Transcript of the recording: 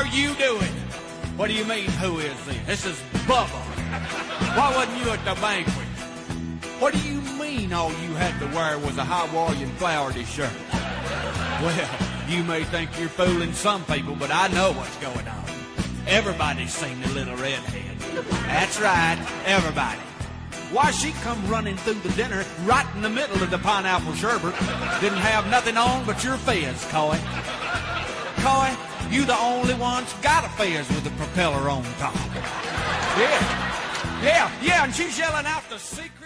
you doing? What do you mean, who is this? This is Bubba. Why wasn't you at the banquet? What do you mean all you had to wear was a Hawaiian Flaherty shirt? Well, you may think you're fooling some people, but I know what's going on. Everybody's seen the little redhead. That's right, everybody. Why, she come running through the dinner right in the middle of the pineapple sherbet. Didn't have nothing on but your fez, Coy. Coy, you the only one's got a fez with a propeller on top. Yeah, and she's yelling out the secret.